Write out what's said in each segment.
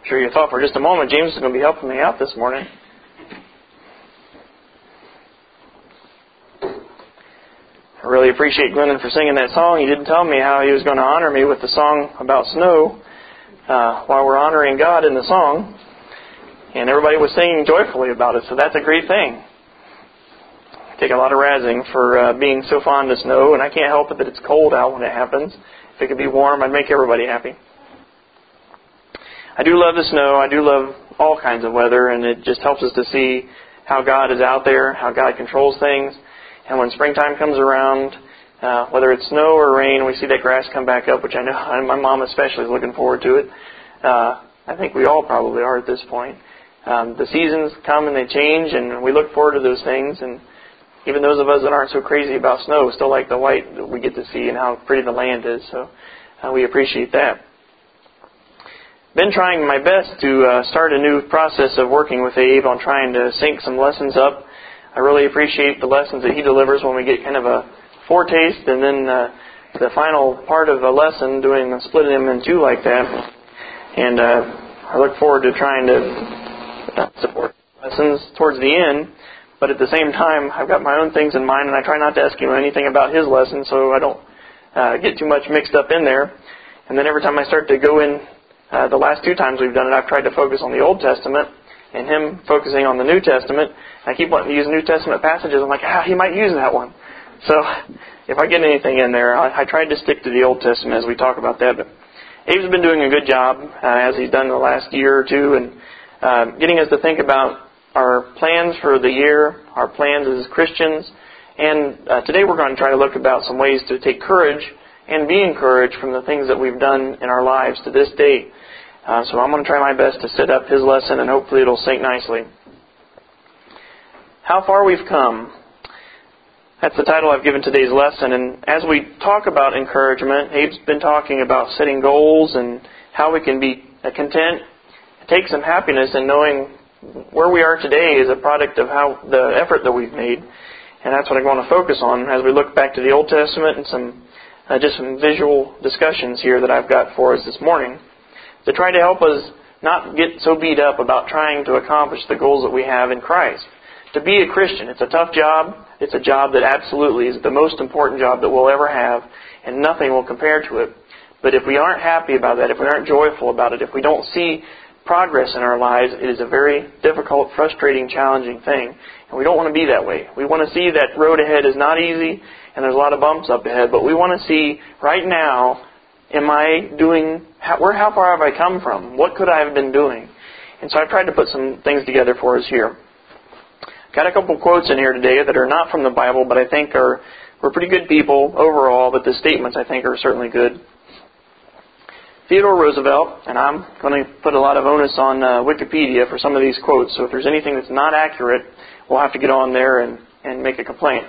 sure you thought for just a moment James is going to be helping me out this morning. I really appreciate Glennon for singing that song. He didn't tell me how he was going to honor me with the song about snow while we're honoring God in the song. And everybody was singing joyfully about it, so that's a great thing. I take a lot of razzing for being so fond of snow, and I can't help it that it's cold out when it happens. If it could be warm, I'd make everybody happy. I do love the snow. I do love all kinds of weather, and it just helps us to see how God is out there, how God controls things. And when springtime comes around, whether it's snow or rain, we see that grass come back up, which I know my mom especially is looking forward to it. I think we all probably are at this point. The seasons come and they change, and we look forward to those things. And even those of us that aren't so crazy about snow still like the white that we get to see and how pretty the land is. So we appreciate that. Been trying my best to start a new process of working with Abe on trying to sync some lessons up. I really appreciate the lessons that he delivers when we get kind of a foretaste and then the final part of a lesson, splitting them in two like that. And I look forward to trying to support lessons towards the end. But at the same time, I've got my own things in mind, and I try not to ask him anything about his lesson so I don't get too much mixed up in there. And then every time I start to go in, the last two times we've done it, I've tried to focus on the Old Testament and him focusing on the New Testament. I keep wanting to use New Testament passages. I'm like, he might use that one. So if I get anything in there, I tried to stick to the Old Testament as we talk about that. But Abe's been doing a good job, as he's done the last year or two, and getting us to think about our plans for the year, our plans as Christians. And today we're going to try to look about some ways to take courage and be encouraged from the things that we've done in our lives to this day. So I'm going to try my best to set up his lesson, and hopefully it'll sync nicely. How far we've come. That's the title I've given today's lesson. And as we talk about encouragement, Abe's been talking about setting goals and how we can be content, take some happiness in knowing where we are today is a product of how the effort that we've made. And that's what I'm going to focus on as we look back to the Old Testament and some visual discussions here that I've got for us this morning, to try to help us not get so beat up about trying to accomplish the goals that we have in Christ. To be a Christian, it's a tough job. It's a job that absolutely is the most important job that we'll ever have, and nothing will compare to it. But if we aren't happy about that, if we aren't joyful about it, if we don't see progress in our lives, it is a very difficult, frustrating, challenging thing. And we don't want to be that way. We want to see that road ahead is not easy, and there's a lot of bumps up ahead, but we want to see right now, how far have I come from? What could I have been doing? And so I've tried to put some things together for us here. Got a couple quotes in here today that are not from the Bible, but I think we're pretty good people overall, but the statements I think are certainly good. Theodore Roosevelt, and I'm going to put a lot of onus on Wikipedia for some of these quotes, so if there's anything that's not accurate, we'll have to get on there and make a complaint.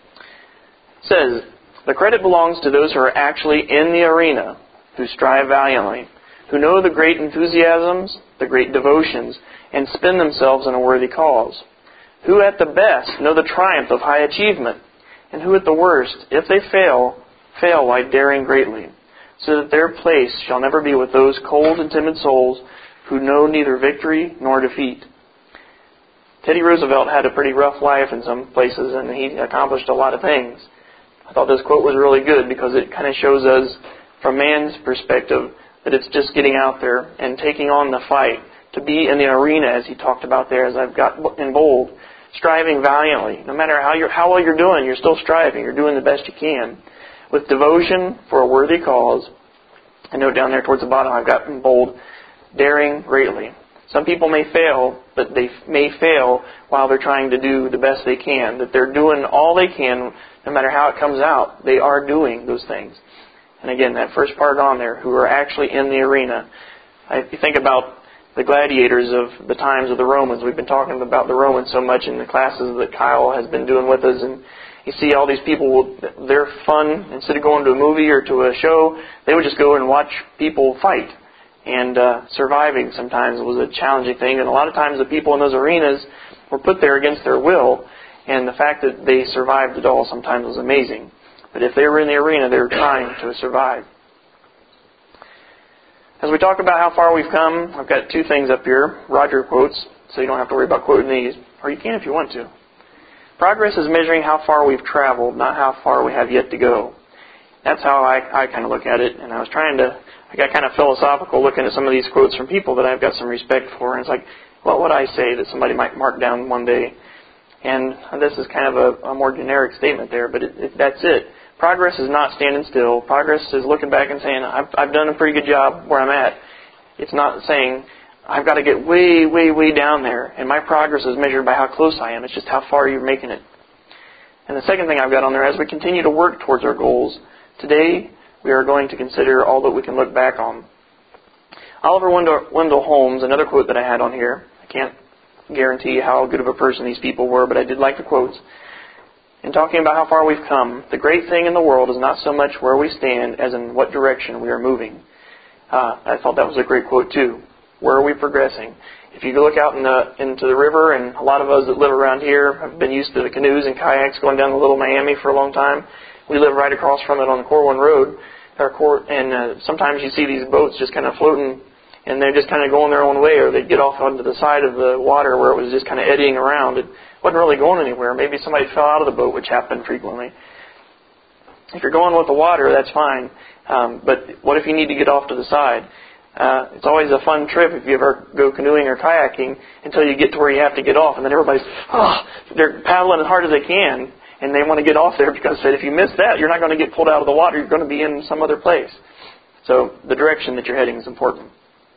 It says, "The credit belongs to those who are actually in the arena, who strive valiantly, who know the great enthusiasms, the great devotions, and spend themselves in a worthy cause, who at the best know the triumph of high achievement, and who at the worst, if they fail while daring greatly, so that their place shall never be with those cold and timid souls who know neither victory nor defeat." Teddy Roosevelt had a pretty rough life in some places, and he accomplished a lot of things. I thought this quote was really good because it kind of shows us, from man's perspective, that it's just getting out there and taking on the fight, to be in the arena, as he talked about there, as I've got in bold, striving valiantly. No matter how well you're doing, you're still striving. You're doing the best you can. With devotion for a worthy cause. I note down there towards the bottom, I've got in bold, daring greatly. Some people may fail, but they may fail while they're trying to do the best they can. That they're doing all they can, no matter how it comes out. They are doing those things. And again, that first part on there, who are actually in the arena. If you think about the gladiators of the times of the Romans. We've been talking about the Romans so much in the classes that Kyle has been doing with us. And you see all these people, they're fun. Instead of going to a movie or to a show, they would just go and watch people fight. And surviving sometimes was a challenging thing. And a lot of times the people in those arenas were put there against their will. And the fact that they survived it all sometimes was amazing. But if they were in the arena, they were trying to survive. As we talk about how far we've come, I've got two things up here, Roger quotes, so you don't have to worry about quoting these, or you can if you want to. Progress is measuring how far we've traveled, not how far we have yet to go. That's how I kind of look at it, and I got kind of philosophical looking at some of these quotes from people that I've got some respect for, and it's like, what would I say that somebody might mark down one day? And this is kind of a more generic statement there, but that's it. Progress is not standing still. Progress is looking back and saying, I've done a pretty good job where I'm at. It's not saying, I've got to get way, way, way down there, and my progress is measured by how close I am. It's just how far you're making it. And the second thing I've got on there, as we continue to work towards our goals, today we are going to consider all that we can look back on. Oliver Wendell Holmes, another quote that I had on here. I can't guarantee how good of a person these people were, but I did like the quotes. In talking about how far we've come, the great thing in the world is not so much where we stand as in what direction we are moving. I thought that was a great quote too. Where are we progressing? If you look out into the river, and a lot of us that live around here have been used to the canoes and kayaks going down to Little Miami for a long time. We live right across from it on the Corwin Road. And sometimes you see these boats just kind of floating, and they're just kind of going their own way, or they get off onto the side of the water where it was just kind of eddying around. It wasn't really going anywhere. Maybe somebody fell out of the boat, which happened frequently. If you're going with the water, that's fine. But what if you need to get off to the side? It's always a fun trip if you ever go canoeing or kayaking until you get to where you have to get off, and then everybody's, they're paddling as hard as they can, and they want to get off there because if you miss that, you're not going to get pulled out of the water. You're going to be in some other place. So the direction that you're heading is important.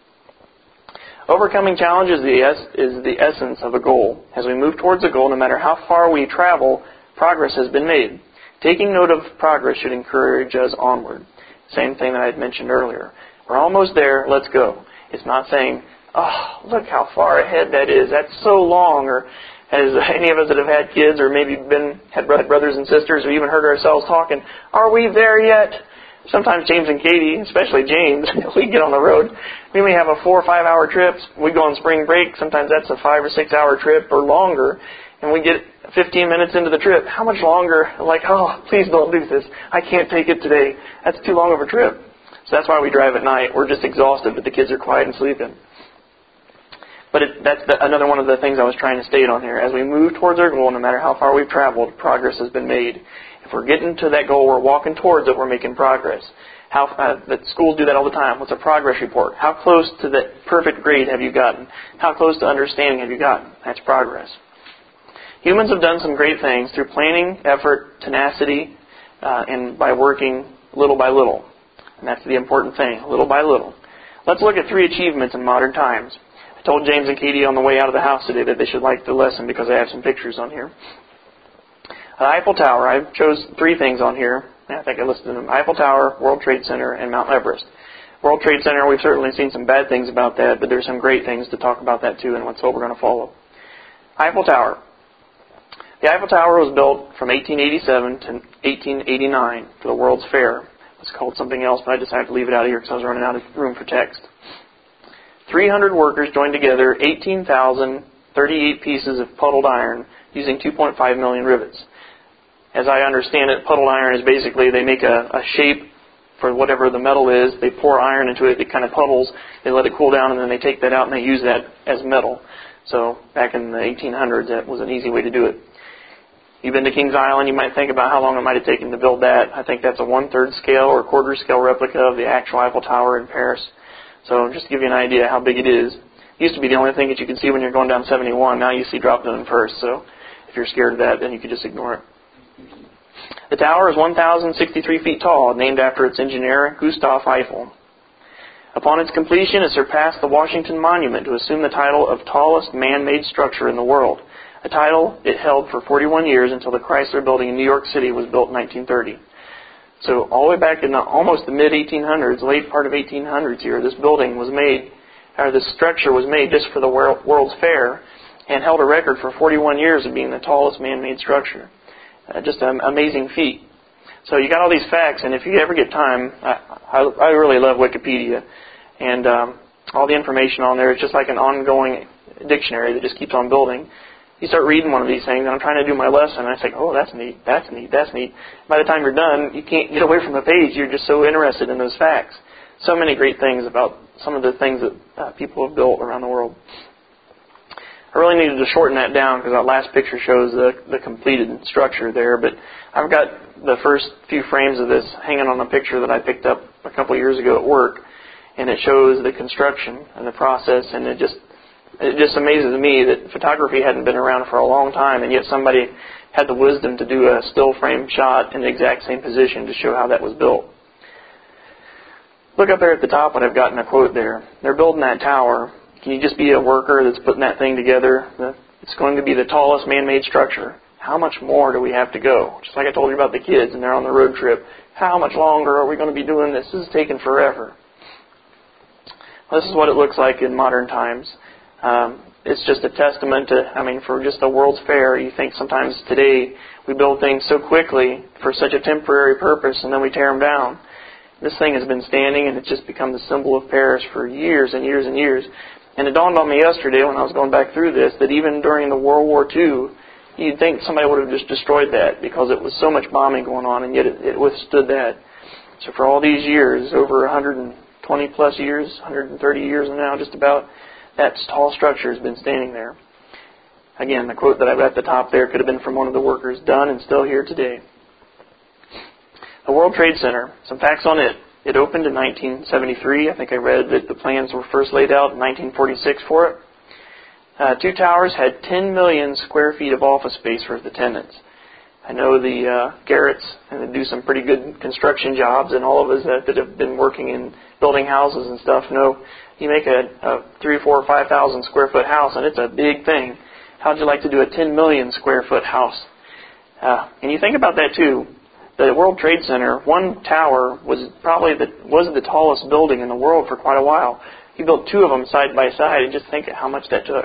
Overcoming challenges is the essence of a goal. As we move towards a goal, no matter how far we travel, progress has been made. Taking note of progress should encourage us onward. Same thing that I had mentioned earlier. We're almost there, let's go. It's not saying, look how far ahead that is. That's so long. Or as any of us that have had kids or maybe had brothers and sisters or even heard ourselves talking, are we there yet? Sometimes James and Katie, especially James, we get on the road. We may have a 4 or 5 hour trip. We go on spring break. Sometimes that's a 5 or 6 hour trip or longer. And we get 15 minutes into the trip. How much longer? Like, please don't do this. I can't take it today. That's too long of a trip. So that's why we drive at night. We're just exhausted, but the kids are quiet and sleeping. But that's another one of the things I was trying to state on here. As we move towards our goal, no matter how far we've traveled, progress has been made. If we're getting to that goal, we're walking towards it, we're making progress. The schools do that all the time. What's a progress report? How close to that perfect grade have you gotten? How close to understanding have you gotten? That's progress. Humans have done some great things through planning, effort, tenacity, and by working little by little. And that's the important thing, little by little. Let's look at 3 achievements in modern times. I told James and Katie on the way out of the house today that they should like the lesson because I have some pictures on here. The Eiffel Tower, I chose 3 things on here. I think I listed them. Eiffel Tower, World Trade Center, and Mount Everest. World Trade Center, we've certainly seen some bad things about that, but there's some great things to talk about that too, and what's what we're going to follow. Eiffel Tower. The Eiffel Tower was built from 1887 to 1889 for the World's Fair. It was called something else, but I decided to leave it out of here because I was running out of room for text. 300 workers joined together 18,038 pieces of puddled iron using 2.5 million rivets. As I understand it, puddled iron is basically they make a shape for whatever the metal is. They pour iron into it. It kind of puddles. They let it cool down, and then they take that out and they use that as metal. So back in the 1800s, that was an easy way to do it. You've been to Kings Island, you might think about how long it might have taken to build that. I think that's a 1/3 scale or quarter scale replica of the actual Eiffel Tower in Paris. So just to give you an idea how big it is. It used to be the only thing that you could see when you're going down 71. Now you see drop down first. So if you're scared of that, then you could just ignore it. The tower is 1,063 feet tall, named after its engineer, Gustave Eiffel. Upon its completion, it surpassed the Washington Monument to assume the title of tallest man-made structure in the world, a title it held for 41 years until the Chrysler Building in New York City was built in 1930. So all the way back in almost the mid-1800s, late part of 1800s here, this building was made, or this structure was made just for the World's Fair and held a record for 41 years of being the tallest man-made structure. Just an amazing feat. So you got all these facts, and if you ever get time, I really love Wikipedia. And all the information on there is just like an ongoing dictionary that just keeps on building. You start reading one of these things, and I'm trying to do my lesson, and I think, oh, that's neat, that's neat, that's neat. By the time you're done, you can't get away from the page. You're just so interested in those facts. So many great things about some of the things that people have built around the world. I really needed to shorten that down because that last picture shows the completed structure there, but I've got the first few frames of this hanging on a picture that I picked up a couple of years ago at work, and it shows the construction and the process, and it just amazes me that photography hadn't been around for a long time, and yet somebody had the wisdom to do a still frame shot in the exact same position to show how that was built. Look up there at the top what I've got in a quote there. They're building that tower. Can you just be a worker that's putting that thing together? It's going to be the tallest man-made structure. How much more do we have to go? Just like I told you about the kids and they're on the road trip. How much longer are we going to be doing this? This is taking forever. This is what it looks like in modern times. It's just a testament to, for just the World's Fair, you think sometimes today we build things so quickly for such a temporary purpose and then we tear them down. This thing has been standing and it's just become the symbol of Paris for years and years and years. And it dawned on me yesterday when I was going back through this that even during the World War II, you'd think somebody would have just destroyed that because it was so much bombing going on, and yet it withstood that. So for all these years, over 120 plus years, 130 years now just about, that tall structure has been standing there. Again, the quote that I've got at the top there could have been from one of the workers, done and still here today. The World Trade Center, some facts on it. It opened in 1973. I think I read that the plans were first laid out in 1946 for it. Two towers had 10 million square feet of office space for the tenants. I know the Garretts, and they do some pretty good construction jobs, and all of us that have been working in building houses and stuff know you make a 3,000, 4,000, or 5,000 square foot house, and it's a big thing. How'd you like to do a 10 million square foot house? And you think about that too. The World Trade Center, one tower was probably the tallest building in the world for quite a while. He built two of them side by side, and just think of how much that took.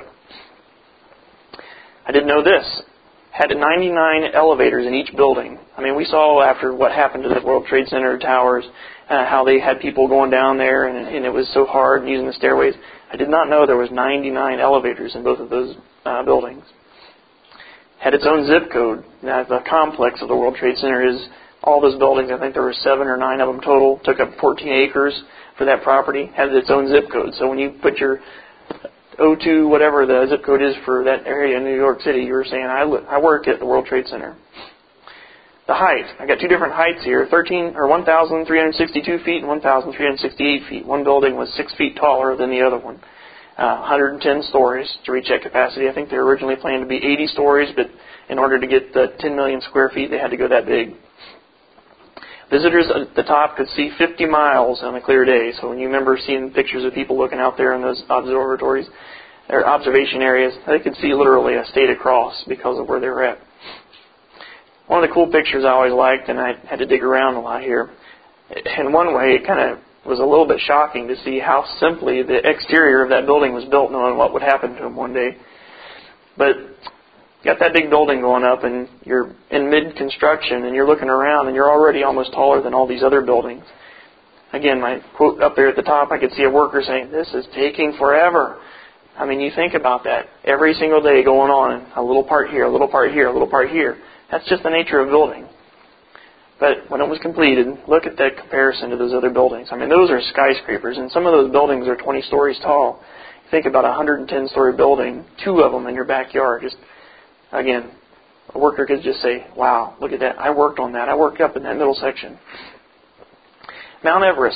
I didn't know this. Had 99 elevators in each building. We saw after what happened to the World Trade Center towers, how they had people going down there, and it was so hard using the stairways. I did not know there was 99 elevators in both of those buildings. Had its own zip code. Now, the complex of the World Trade Center is all those buildings. I think there were 7 or 9 of them total. Took up 14 acres for that property. Has its own zip code. So when you put your O2, whatever the zip code is for that area in New York City, you were saying, I work at the World Trade Center. The height. I got two different heights here, 1,362 feet and 1,368 feet. One building was 6 feet taller than the other one. 110 stories to reach that capacity. I think they originally planned to be 80 stories, but in order to get the 10 million square feet, they had to go that big. Visitors at the top could see 50 miles on a clear day. So when you remember seeing pictures of people looking out there in those observatories, or observation areas, they could see literally a state across because of where they were at. One of the cool pictures I always liked, and I had to dig around a lot here, in one way it kind of was a little bit shocking to see how simply the exterior of that building was built, knowing what would happen to them one day. But you got that big building going up, and you're in mid-construction, and you're looking around, and you're already almost taller than all these other buildings. Again, my quote up there at the top, I could see a worker saying, "This is taking forever." You think about that. Every single day going on, a little part here, a little part here, a little part here. That's just the nature of building. But when it was completed, look at that comparison to those other buildings. Those are skyscrapers, and some of those buildings are 20 stories tall. Think about a 110-story building, 2 of them in your backyard. Just, again, a worker could just say, "Wow, look at that. I worked on that. I worked up in that middle section." Mount Everest,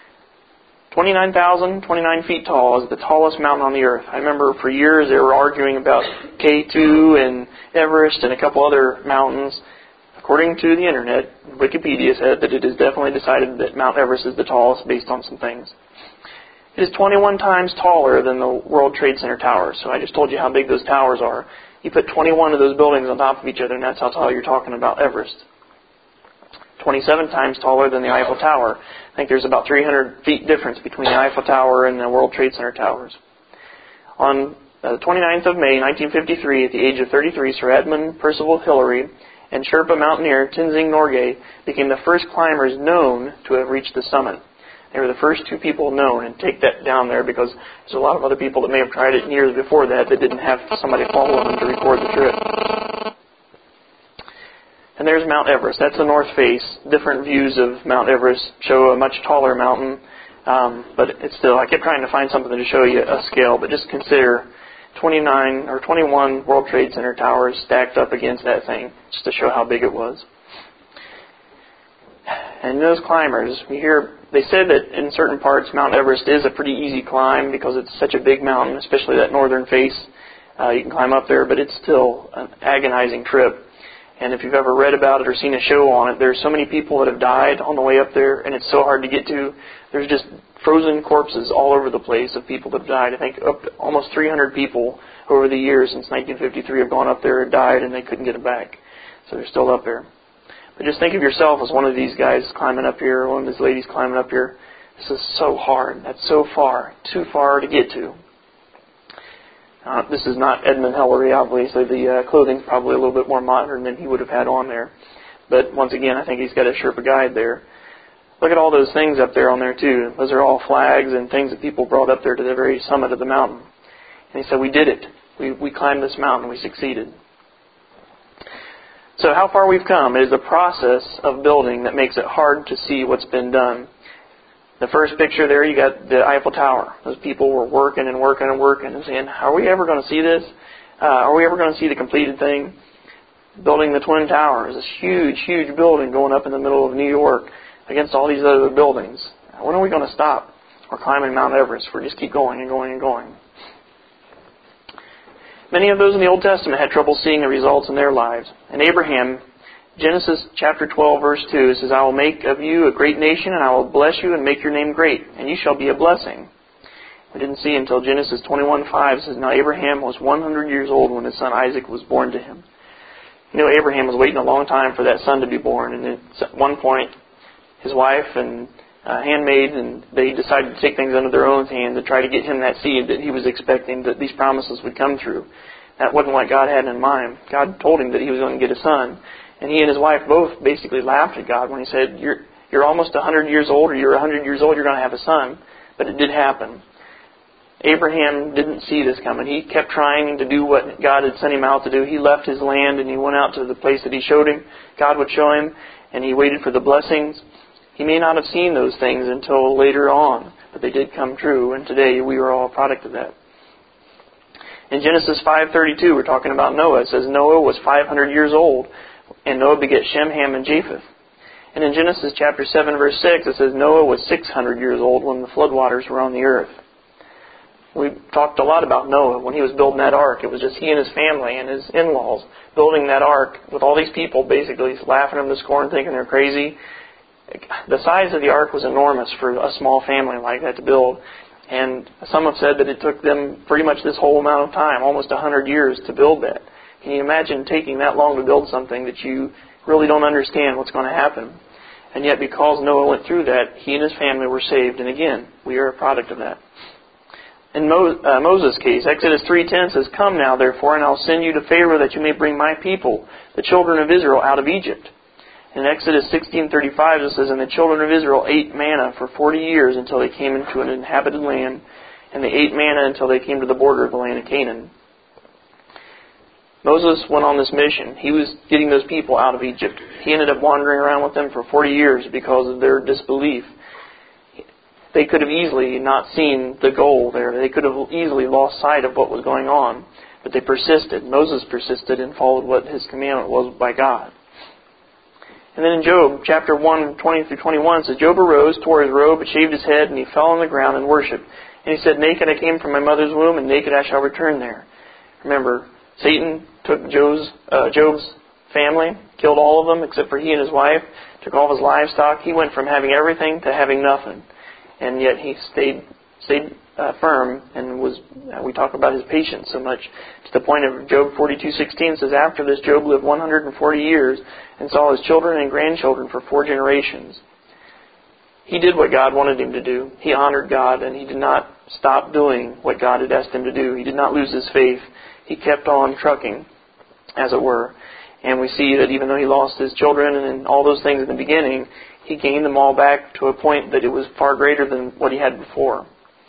29,029 feet tall, is the tallest mountain on the earth. I remember for years they were arguing about K2 and Everest and a couple other mountains. According to the internet, Wikipedia said that it is definitely decided that Mount Everest is the tallest based on some things. It is 21 times taller than the World Trade Center towers. So I just told you how big those towers are. You put 21 of those buildings on top of each other, and that's how tall you're talking about Everest. 27 times taller than the Eiffel Tower. I think there's about 300 feet difference between the Eiffel Tower and the World Trade Center towers. On the 29th of May, 1953, at the age of 33, Sir Edmund Percival Hillary and Sherpa mountaineer Tenzing Norgay became the first climbers known to have reached the summit. They were the first 2 people known, and take that down there because there's a lot of other people that may have tried it years before that didn't have somebody follow them to record the trip. And there's Mount Everest. That's the north face. Different views of Mount Everest show a much taller mountain. But it's still, I kept trying to find something to show you a scale, but just consider 29 or 21 World Trade Center towers stacked up against that thing, just to show how big it was. And those climbers, they said that in certain parts Mount Everest is a pretty easy climb because it's such a big mountain, especially that northern face. You can climb up there, but it's still an agonizing trip. And if you've ever read about it or seen a show on it, there's so many people that have died on the way up there, and it's so hard to get to. There's just frozen corpses all over the place of people that have died. I think up to almost 300 people over the years since 1953 have gone up there and died, and they couldn't get them back. So they're still up there. But just think of yourself as one of these guys climbing up here, one of these ladies climbing up here. This is so hard. That's so far, too far to get to. This is not Edmund Hillary, obviously. The clothing's probably a little bit more modern than he would have had on there. But once again, I think he's got a Sherpa guide there. Look at all those things up there on there, too. Those are all flags and things that people brought up there to the very summit of the mountain. And he said, we did it. We climbed this mountain. We succeeded. So how far we've come is the process of building that makes it hard to see what's been done. The first picture there, you got the Eiffel Tower. Those people were working and working and working and saying, are we ever going to see this? Are we ever going to see the completed thing? Building the Twin Towers, this huge, huge building going up in the middle of New York against all these other buildings. When are we going to stop? We're climbing Mount Everest. We just keep going and going and going. Many of those in the Old Testament had trouble seeing the results in their lives. And Abraham, Genesis chapter 12, verse 2, says, I will make of you a great nation, and I will bless you and make your name great, and you shall be a blessing. We didn't see until Genesis 21:5 says, now Abraham was 100 years old when his son Isaac was born to him. You know, Abraham was waiting a long time for that son to be born, and at one point, his wife and handmaid, and they decided to take things under their own hands and try to get him that seed that he was expecting, that these promises would come through. That wasn't what God had in mind. God told him that he was going to get a son. And he and his wife both basically laughed at God when he said, you're almost 100 years old, or you're 100 years old, you're going to have a son. But it did happen. Abraham didn't see this coming. He kept trying to do what God had sent him out to do. He left his land and he went out to the place that he showed him, God would show him, and he waited for the blessings. He may not have seen those things until later on, but they did come true, and today we are all a product of that. In Genesis 5:32, we're talking about Noah. It says Noah was 500 years old, and Noah begat Shem, Ham, and Japheth. And in Genesis chapter 7, verse 6, it says Noah was 600 years old when the floodwaters were on the earth. We talked a lot about Noah when he was building that ark. It was just he and his family and his in-laws building that ark with all these people basically laughing him to scorn, thinking they're crazy. The size of the ark was enormous for a small family like that to build. And some have said that it took them pretty much this whole amount of time, almost 100 years, to build that. Can you imagine taking that long to build something that you really don't understand what's going to happen? And yet because Noah went through that, he and his family were saved. And again, we are a product of that. In Moses' case, Exodus 3:10 says, come now, therefore, and I'll send you to Pharaoh that you may bring my people, the children of Israel, out of Egypt. In Exodus 16:35 it says, and the children of Israel ate manna for 40 years until they came into an inhabited land, and they ate manna until they came to the border of the land of Canaan. Moses went on this mission. He was getting those people out of Egypt. He ended up wandering around with them for 40 years because of their disbelief. They could have easily not seen the goal there. They could have easily lost sight of what was going on. But they persisted. Moses persisted and followed what his commandment was by God. And then in Job, chapter 1, 20 through 21, it says, Job arose, tore his robe, shaved his head, and he fell on the ground and worshipped. And he said, naked I came from my mother's womb, and naked I shall return there. Remember, Satan took Job's family, killed all of them except for he and his wife, took all of his livestock. He went from having everything to having nothing. And yet he stayed firm, and we talk about his patience so much, to the point of Job 42:16 says, after this Job lived 140 years and saw his children and grandchildren for 4 generations. He did what God wanted him to do. He honored God, and he did not stop doing what God had asked him to do. He did not lose his faith. He kept on trucking, as it were. And we see that even though he lost his children and all those things in the beginning, he gained them all back to a point that it was far greater than what he had before.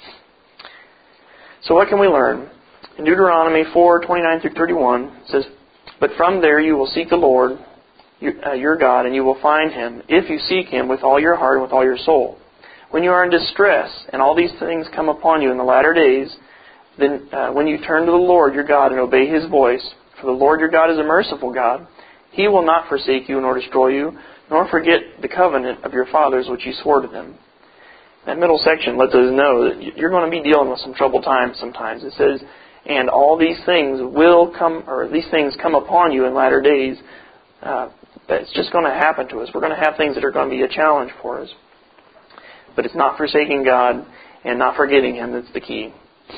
So what can we learn? In Deuteronomy 4:29 through 31, it says, but from there you will seek the Lord, your God, and you will find Him, if you seek Him with all your heart and with all your soul. When you are in distress, and all these things come upon you in the latter days, then when you turn to the Lord your God and obey His voice, for the Lord your God is a merciful God, He will not forsake you nor destroy you, nor forget the covenant of your fathers which He swore to them. That middle section lets us know that you're going to be dealing with some troubled times sometimes. It says, and all these things will come, or these things come upon you in latter days. It's just going to happen to us. We're going to have things that are going to be a challenge for us. But it's not forsaking God and not forgetting Him that's the key.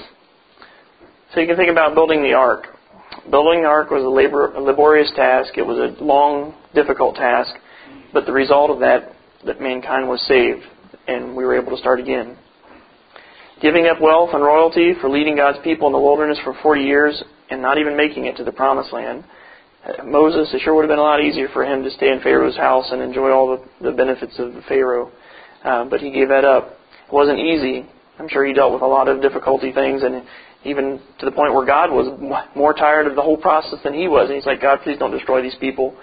So you can think about building the ark. Building the ark was a laborious task. It was a long, difficult task. But the result of that mankind was saved, and we were able to start again. Giving up wealth and royalty for leading God's people in the wilderness for 40 years and not even making it to the promised land. Moses, it sure would have been a lot easier for him to stay in Pharaoh's house and enjoy all the benefits of the Pharaoh. But he gave that up. It wasn't easy. I'm sure he dealt with a lot of difficulty things, and even to the point where God was more tired of the whole process than he was. And he's like, God, please don't destroy these people.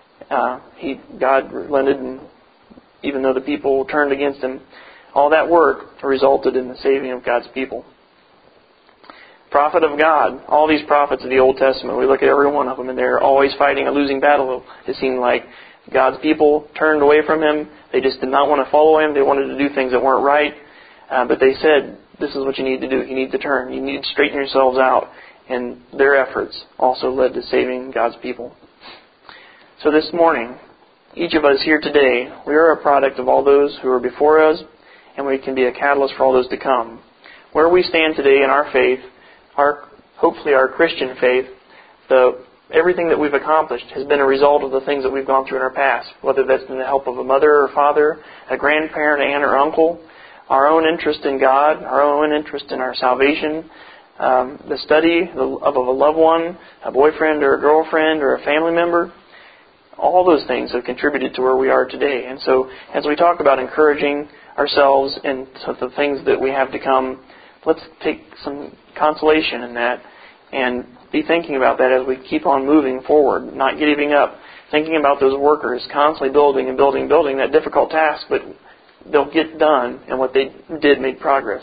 God relented, and even though the people turned against him, all that work resulted in the saving of God's people. Prophet of God. All these prophets of the Old Testament, we look at every one of them, and they're always fighting a losing battle. It seemed like God's people turned away from Him. They just did not want to follow Him. They wanted to do things that weren't right. But they said, this is what you need to do. You need to turn. You need to straighten yourselves out. And their efforts also led to saving God's people. So this morning, each of us here today, we are a product of all those who are before us, and we can be a catalyst for all those to come. Where we stand today in our faith, hopefully our Christian faith, everything that we've accomplished has been a result of the things that we've gone through in our past, whether that's been the help of a mother or father, a grandparent, aunt or uncle, our own interest in God, our own interest in our salvation, the study of a loved one, a boyfriend or a girlfriend or a family member. All those things have contributed to where we are today. And so as we talk about encouraging ourselves and the things that we have to come, let's take some consolation in that and be thinking about that as we keep on moving forward, not giving up, thinking about those workers constantly building and building that difficult task, but they'll get done, and what they did made progress.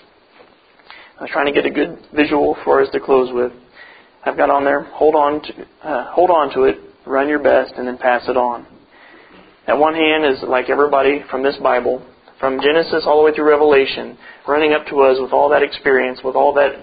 I was trying to get a good visual for us to close with. I've got on there, hold on to it, run your best, and then pass it on. At one hand is like everybody from this Bible, from Genesis all the way through Revelation, running up to us with all that experience, with all that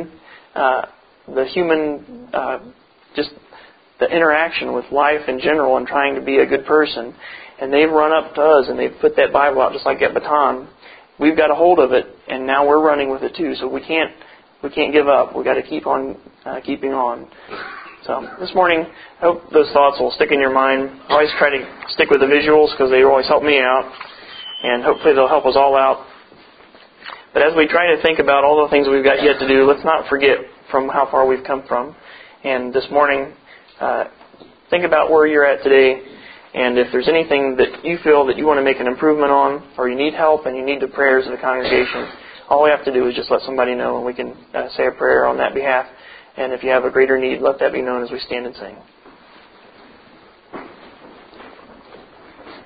just the interaction with life in general and trying to be a good person. And they've run up to us and they've put that Bible out just like that baton. We've got a hold of it, and now we're running with it too. So we can't give up. We've got to keep on keeping on. So this morning, I hope those thoughts will stick in your mind. I always try to stick with the visuals because they always help me out, and hopefully they'll help us all out. But as we try to think about all the things we've got yet to do, let's not forget from how far we've come from. And this morning, think about where you're at today, and if there's anything that you feel that you want to make an improvement on, or you need help and you need the prayers of the congregation, all we have to do is just let somebody know, and we can say a prayer on that behalf. And if you have a greater need, let that be known as we stand and sing.